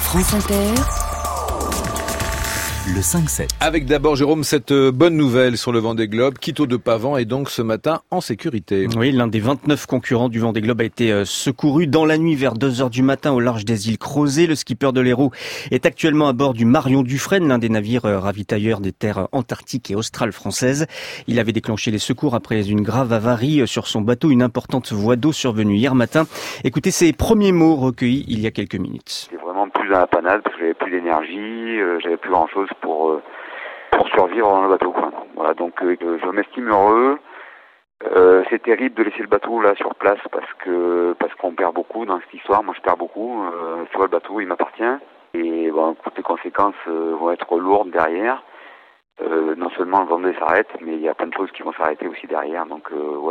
France Inter, le 5-7. Avec d'abord, Jérôme, cette bonne nouvelle sur le Vendée Globe. Quito de Pavan est donc ce matin en sécurité. Oui, l'un des 29 concurrents du Vendée Globe a été secouru dans la nuit vers 2h du matin au large des îles Crozet. Le skipper de l'Hérault est actuellement à bord du Marion Dufresne, l'un des navires ravitailleurs des terres antarctiques et australes françaises. Il avait déclenché les secours après une grave avarie sur son bateau, une importante voie d'eau survenue hier matin. Écoutez ses premiers mots recueillis il y a quelques minutes. J'étais vraiment plus à la panade parce que j'avais plus d'énergie, j'avais plus grand chose pour survivre dans le bateau, quoi. Voilà, donc je m'estime heureux. C'est terrible de laisser le bateau là sur place parce qu'on perd beaucoup dans cette histoire. Moi je perds beaucoup. Tu vois, le bateau il m'appartient et toutes les conséquences vont être lourdes derrière. Non seulement le Vendée s'arrête, mais il y a plein de choses qui vont s'arrêter aussi derrière. Donc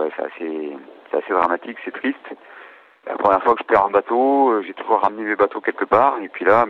c'est assez dramatique, c'est triste. La première fois que je perds un bateau, j'ai toujours ramené mes bateaux quelque part et puis là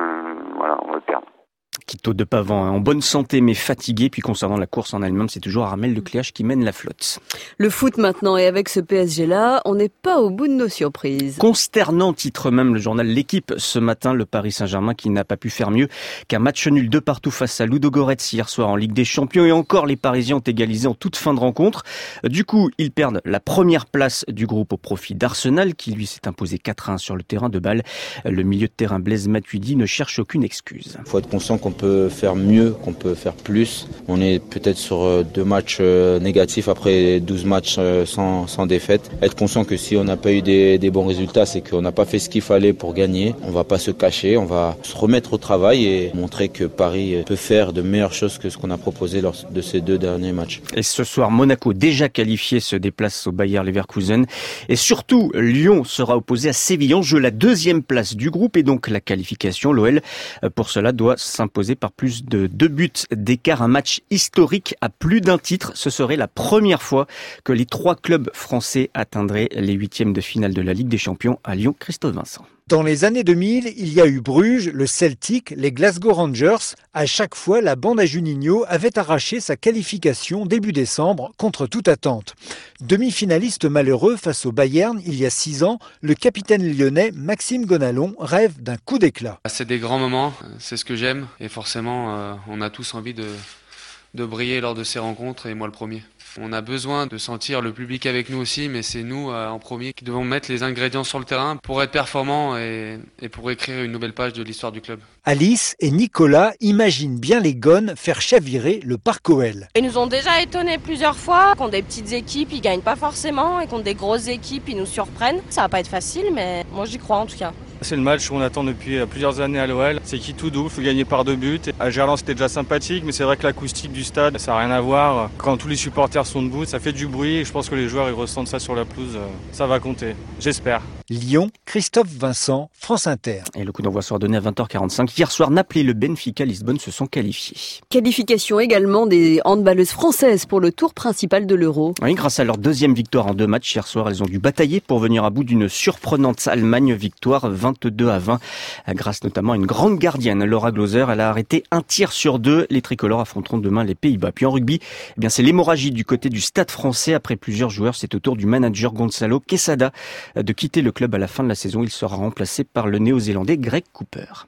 on va le perdre. Quito de Pavan, en bonne santé mais fatigué. Puis concernant la course en elle-même, c'est toujours Armelle Lecléache qui mène la flotte. Le foot maintenant, et avec ce PSG-là, on n'est pas au bout de nos surprises. Consternant, titre même le journal L'Équipe ce matin, le Paris Saint-Germain qui n'a pas pu faire mieux qu'un match nul 2-2 face à Ludogorets hier soir en Ligue des Champions. Et encore, les Parisiens ont égalisé en toute fin de rencontre. Du coup, ils perdent la première place du groupe au profit d'Arsenal qui lui s'est imposé 4-1 sur le terrain de Bâle. Le milieu de terrain Blaise Matuidi ne cherche aucune excuse. Il faut être conscient qu'on peut faire mieux, qu'on peut faire plus. On est peut-être sur 2 matchs négatifs après 12 matchs sans défaite. Être conscient que si on n'a pas eu des bons résultats, c'est qu'on n'a pas fait ce qu'il fallait pour gagner. On va pas se cacher, on va se remettre au travail et montrer que Paris peut faire de meilleures choses que ce qu'on a proposé lors de ces 2 derniers matchs. Et ce soir, Monaco, déjà qualifié, se déplace au Bayer Leverkusen. Et surtout, Lyon sera opposé à Séville en jeu la 2e place du groupe et donc la qualification. L'OL, pour cela, doit s'imposer par plus de 2 buts d'écart. Un match historique à plus d'un titre. Ce serait la première fois que les 3 clubs français atteindraient les 8e de finale de la Ligue des Champions à Lyon. Christophe Vincent. Dans les années 2000, il y a eu Bruges, le Celtic, les Glasgow Rangers. À chaque fois, la bande à Juninho avait arraché sa qualification début décembre contre toute attente. Demi-finaliste malheureux face au Bayern il y a 6 ans, le capitaine lyonnais Maxime Gonalon rêve d'un coup d'éclat. C'est des grands moments, c'est ce que j'aime et forcément on a tous envie de briller lors de ces rencontres et moi le premier. On a besoin de sentir le public avec nous aussi, mais c'est nous en premier qui devons mettre les ingrédients sur le terrain pour être performants et pour écrire une nouvelle page de l'histoire du club. Alice et Nicolas imaginent bien les Gones faire chavirer le Parc OL. Ils nous ont déjà étonnés plusieurs fois. Contre des petites équipes, ils gagnent pas forcément, et contre des grosses équipes, ils nous surprennent. Ça va pas être facile, mais moi j'y crois en tout cas. C'est le match qu'on attend depuis plusieurs années à l'OL. C'est qui tout double, il faut gagner par 2 buts. À Gerland, c'était déjà sympathique, mais c'est vrai que l'acoustique du stade, ça n'a rien à voir. Quand tous les supporters sont debout, ça fait du bruit. Et je pense que les joueurs ils ressentent ça sur la pelouse. Ça va compter, j'espère. Lyon, Christophe Vincent, France Inter. Et le coup d'envoi sera donné à 20h45. Hier soir, Naples et le Benfica Lisbonne se sont qualifiés. Qualification également des handballeuses françaises pour le tour principal de l'Euro. Oui, grâce à leur 2e victoire en 2 matchs hier soir, elles ont dû batailler pour venir à bout d'une surprenante Allemagne victoire 22-20, grâce notamment à une grande gardienne, Laura Glauser. Elle a arrêté 1 tir sur 2. Les tricolores affronteront demain les Pays-Bas. Puis en rugby, c'est l'hémorragie du côté du Stade français. Après plusieurs joueurs, c'est au tour du manager Gonzalo Quesada de quitter le club à la fin de la saison. Il sera remplacé par le néo-zélandais Greg Cooper.